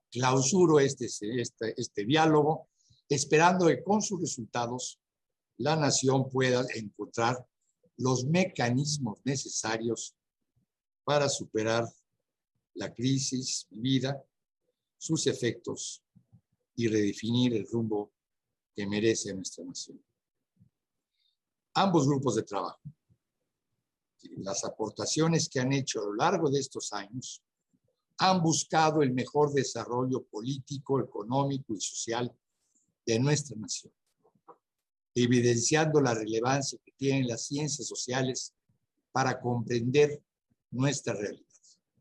clausuro este diálogo, esperando que con sus resultados la nación pueda encontrar los mecanismos necesarios para superar la crisis vivida, sus efectos y redefinir el rumbo que merece nuestra nación. Ambos grupos de trabajo, las aportaciones que han hecho a lo largo de estos años, han buscado el mejor desarrollo político, económico y social de nuestra nación, evidenciando la relevancia que tienen las ciencias sociales para comprender nuestra realidad.